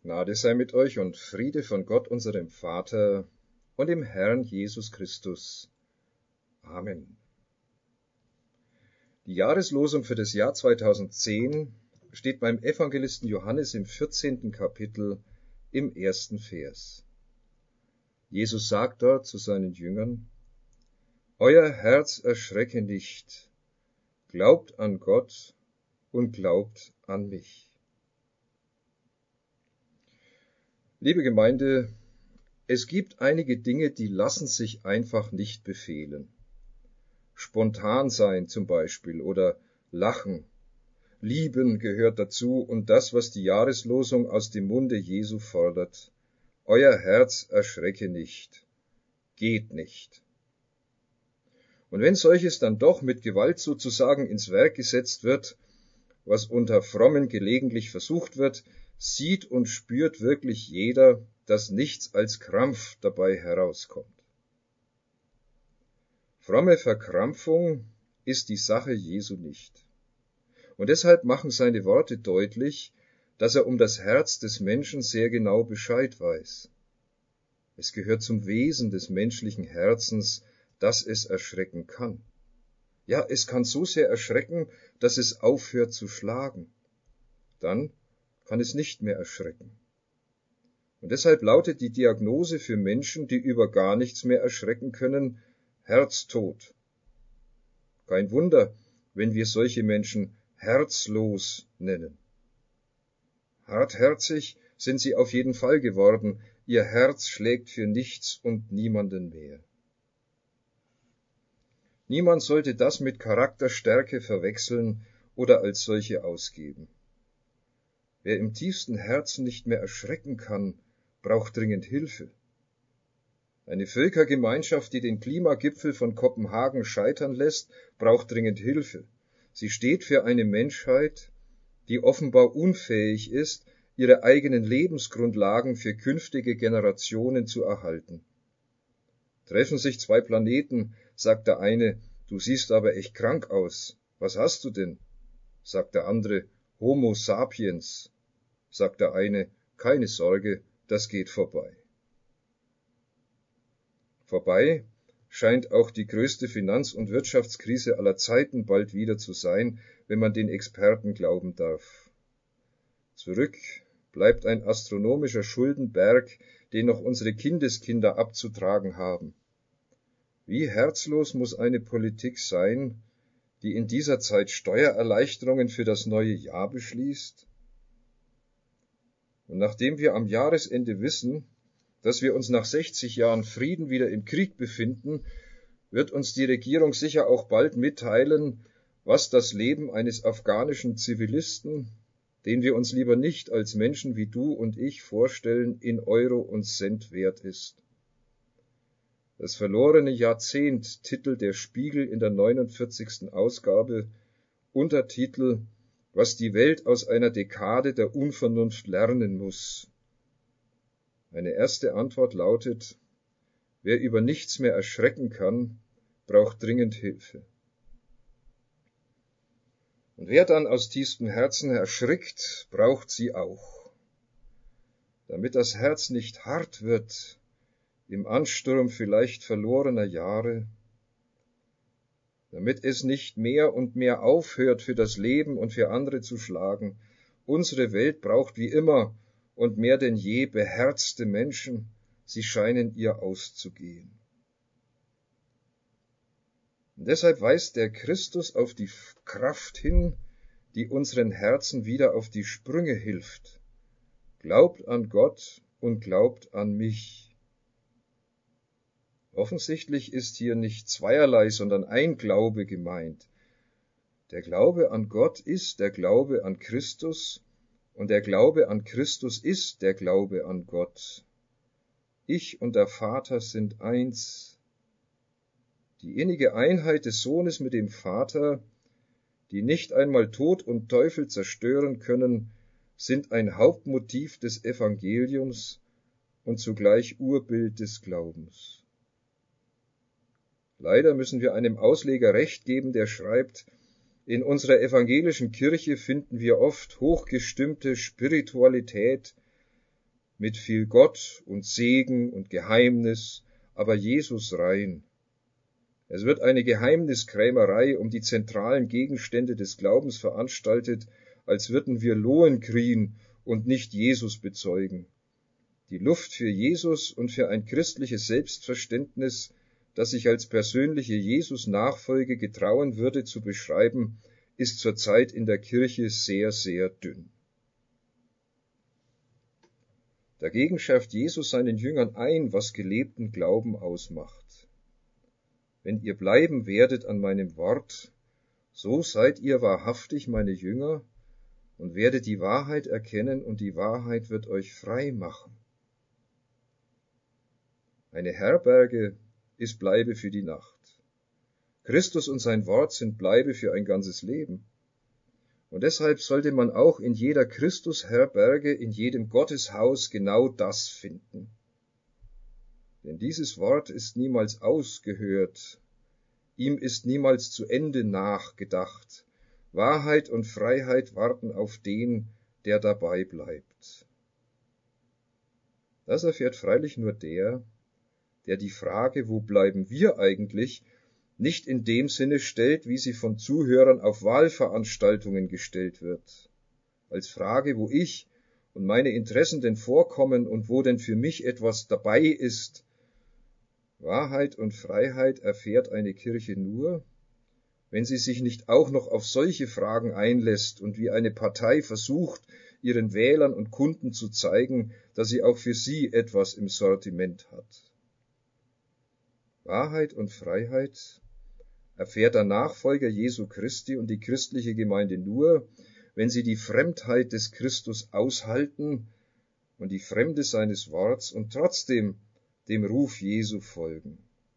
Gnade sei mit euch und Friede von Gott, unserem Vater und dem Herrn Jesus Christus. Amen. Die Jahreslosung für das Jahr 2010 steht beim Evangelisten Johannes im 14. Kapitel im 1. Vers. Jesus sagt dort zu seinen Jüngern: Euer Herz erschrecke nicht, glaubt an Gott und glaubt an mich. Liebe Gemeinde, es gibt einige Dinge, die lassen sich einfach nicht befehlen. Spontan sein zum Beispiel oder lachen. Lieben gehört dazu und das, was die Jahreslosung aus dem Munde Jesu fordert. Euer Herz erschrecke nicht, geht nicht. Und wenn solches dann doch mit Gewalt sozusagen ins Werk gesetzt wird, was unter Frommen gelegentlich versucht wird, sieht und spürt wirklich jeder, dass nichts als Krampf dabei herauskommt. Fromme Verkrampfung ist die Sache Jesu nicht. Und deshalb machen seine Worte deutlich, dass er um das Herz des Menschen sehr genau Bescheid weiß. Es gehört zum Wesen des menschlichen Herzens, dass es erschrecken kann. Ja, es kann so sehr erschrecken, dass es aufhört zu schlagen. Dann kann es nicht mehr erschrecken. Und deshalb lautet die Diagnose für Menschen, die über gar nichts mehr erschrecken können, Herztod. Kein Wunder, wenn wir solche Menschen herzlos nennen. Hartherzig sind sie auf jeden Fall geworden, ihr Herz schlägt für nichts und niemanden mehr. Niemand sollte das mit Charakterstärke verwechseln oder als solche ausgeben. Wer im tiefsten Herzen nicht mehr erschrecken kann, braucht dringend Hilfe. Eine Völkergemeinschaft, die den Klimagipfel von Kopenhagen scheitern lässt, braucht dringend Hilfe. Sie steht für eine Menschheit, die offenbar unfähig ist, ihre eigenen Lebensgrundlagen für künftige Generationen zu erhalten. Treffen sich zwei Planeten, sagt der eine, du siehst aber echt krank aus. Was hast du denn? Sagt der andere, Homo sapiens. Sagt der eine, keine Sorge, das geht vorbei. Vorbei scheint auch die größte Finanz- und Wirtschaftskrise aller Zeiten bald wieder zu sein, wenn man den Experten glauben darf. Zurück bleibt ein astronomischer Schuldenberg, den noch unsere Kindeskinder abzutragen haben. Wie herzlos muss eine Politik sein, die in dieser Zeit Steuererleichterungen für das neue Jahr beschließt? Und nachdem wir am Jahresende wissen, dass wir uns nach 60 Jahren Frieden wieder im Krieg befinden, wird uns die Regierung sicher auch bald mitteilen, was das Leben eines afghanischen Zivilisten, den wir uns lieber nicht als Menschen wie du und ich vorstellen, in Euro und Cent wert ist. Das verlorene Jahrzehnt titelt der Spiegel in der 49. Ausgabe, Untertitel Was die Welt aus einer Dekade der Unvernunft lernen muss. Eine erste Antwort lautet, wer über nichts mehr erschrecken kann, braucht dringend Hilfe. Und wer dann aus tiefstem Herzen erschrickt, braucht sie auch. Damit das Herz nicht hart wird, im Ansturm vielleicht verlorener Jahre, damit es nicht mehr und mehr aufhört, für das Leben und für andere zu schlagen. Unsere Welt braucht wie immer und mehr denn je beherzte Menschen, sie scheinen ihr auszugehen. Und deshalb weist der Christus auf die Kraft hin, die unseren Herzen wieder auf die Sprünge hilft. Glaubt an Gott und glaubt an mich. Offensichtlich ist hier nicht zweierlei, sondern ein Glaube gemeint. Der Glaube an Gott ist der Glaube an Christus und der Glaube an Christus ist der Glaube an Gott. Ich und der Vater sind eins. Die innige Einheit des Sohnes mit dem Vater, die nicht einmal Tod und Teufel zerstören können, sind ein Hauptmotiv des Evangeliums und zugleich Urbild des Glaubens. Leider müssen wir einem Ausleger recht geben, der schreibt, in unserer evangelischen Kirche finden wir oft hochgestimmte Spiritualität, mit viel Gott und Segen und Geheimnis, aber Jesus rein. Es wird eine Geheimniskrämerei um die zentralen Gegenstände des Glaubens veranstaltet, als würden wir Lohengrin und nicht Jesus bezeugen. Die Luft für Jesus und für ein christliches Selbstverständnis, das sich als persönliche Jesus-Nachfolge getrauen würde zu beschreiben, ist zurzeit in der Kirche sehr, sehr dünn. Dagegen schärft Jesus seinen Jüngern ein, was gelebten Glauben ausmacht. Wenn ihr bleiben werdet an meinem Wort, so seid ihr wahrhaftig meine Jünger und werdet die Wahrheit erkennen, und die Wahrheit wird euch frei machen. Eine Herberge ist Bleibe für die Nacht. Christus und sein Wort sind Bleibe für ein ganzes Leben. Und deshalb sollte man auch in jeder Christusherberge, in jedem Gotteshaus genau das finden. Denn dieses Wort ist niemals ausgehört, ihm ist niemals zu Ende nachgedacht. Wahrheit und Freiheit warten auf den, der dabei bleibt. Das erfährt freilich nur der die Frage, wo bleiben wir eigentlich, nicht in dem Sinne stellt, wie sie von Zuhörern auf Wahlveranstaltungen gestellt wird. Als Frage, wo ich und meine Interessen denn vorkommen und wo denn für mich etwas dabei ist. Wahrheit und Freiheit erfährt eine Kirche nur, wenn sie sich nicht auch noch auf solche Fragen einlässt und wie eine Partei versucht, ihren Wählern und Kunden zu zeigen, dass sie auch für sie etwas im Sortiment hat. Wahrheit und Freiheit erfährt der Nachfolger Jesu Christi und die christliche Gemeinde nur, wenn sie die Fremdheit des Christus aushalten und die Fremde seines Worts und trotzdem dem Ruf Jesu folgen.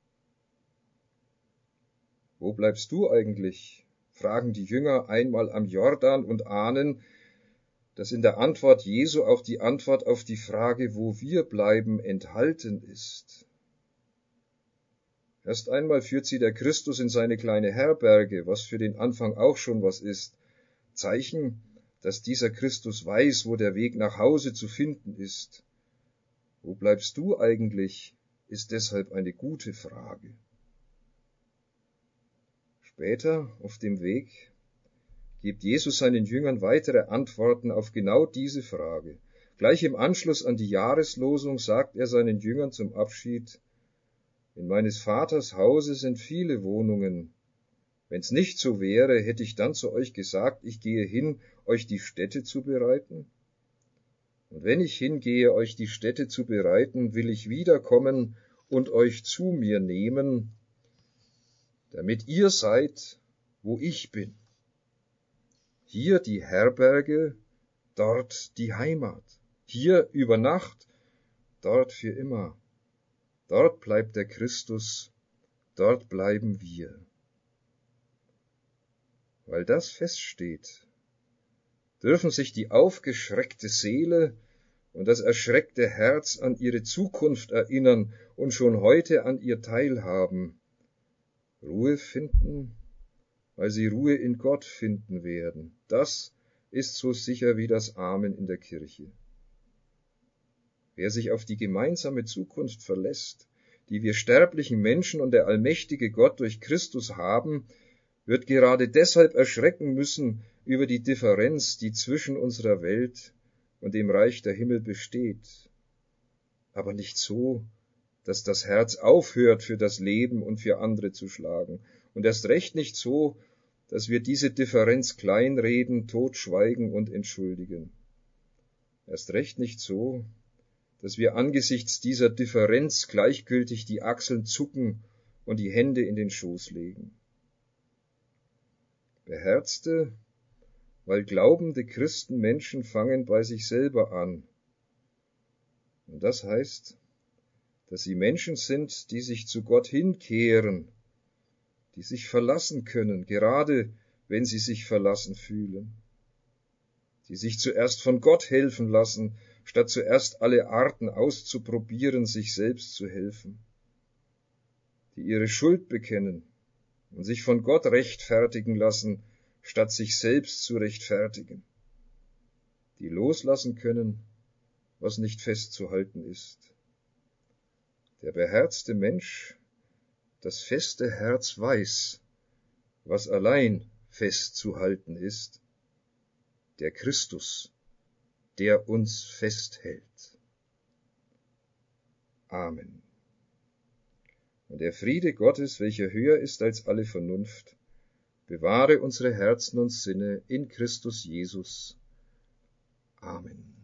Wo bleibst du eigentlich? Fragen die Jünger einmal am Jordan und ahnen, dass in der Antwort Jesu auch die Antwort auf die Frage, wo wir bleiben, enthalten ist. Erst einmal führt sie der Christus in seine kleine Herberge, was für den Anfang auch schon was ist. Zeichen, dass dieser Christus weiß, wo der Weg nach Hause zu finden ist. Wo bleibst du eigentlich, ist deshalb eine gute Frage. Später, auf dem Weg, gibt Jesus seinen Jüngern weitere Antworten auf genau diese Frage. Gleich im Anschluss an die Jahreslosung sagt er seinen Jüngern zum Abschied: In meines Vaters Hause sind viele Wohnungen. Wenn's nicht so wäre, hätte ich dann zu euch gesagt, ich gehe hin, euch die Stätte zu bereiten? Und wenn ich hingehe, euch die Stätte zu bereiten, will ich wiederkommen und euch zu mir nehmen, damit ihr seid, wo ich bin. Hier die Herberge, dort die Heimat. Hier über Nacht, dort für immer. Dort bleibt der Christus, dort bleiben wir. Weil das feststeht, dürfen sich die aufgeschreckte Seele und das erschreckte Herz an ihre Zukunft erinnern und schon heute an ihr teilhaben. Ruhe finden, weil sie Ruhe in Gott finden werden. Das ist so sicher wie das Amen in der Kirche. Wer sich auf die gemeinsame Zukunft verlässt, die wir sterblichen Menschen und der allmächtige Gott durch Christus haben, wird gerade deshalb erschrecken müssen über die Differenz, die zwischen unserer Welt und dem Reich der Himmel besteht. Aber nicht so, dass das Herz aufhört, für das Leben und für andere zu schlagen. Und erst recht nicht so, dass wir diese Differenz kleinreden, totschweigen und entschuldigen. Erst recht nicht so, dass wir angesichts dieser Differenz gleichgültig die Achseln zucken und die Hände in den Schoß legen. Beherzte, weil glaubende Christenmenschen fangen bei sich selber an. Und das heißt, dass sie Menschen sind, die sich zu Gott hinkehren, die sich verlassen können, gerade wenn sie sich verlassen fühlen, die sich zuerst von Gott helfen lassen, statt zuerst alle Arten auszuprobieren, sich selbst zu helfen, die ihre Schuld bekennen und sich von Gott rechtfertigen lassen, statt sich selbst zu rechtfertigen, die loslassen können was nicht festzuhalten ist. Der beherzte Mensch, das feste Herz weiß, was allein festzuhalten ist, der Christus, der uns festhält. Amen. Und der Friede Gottes, welcher höher ist als alle Vernunft, bewahre unsere Herzen und Sinne in Christus Jesus. Amen.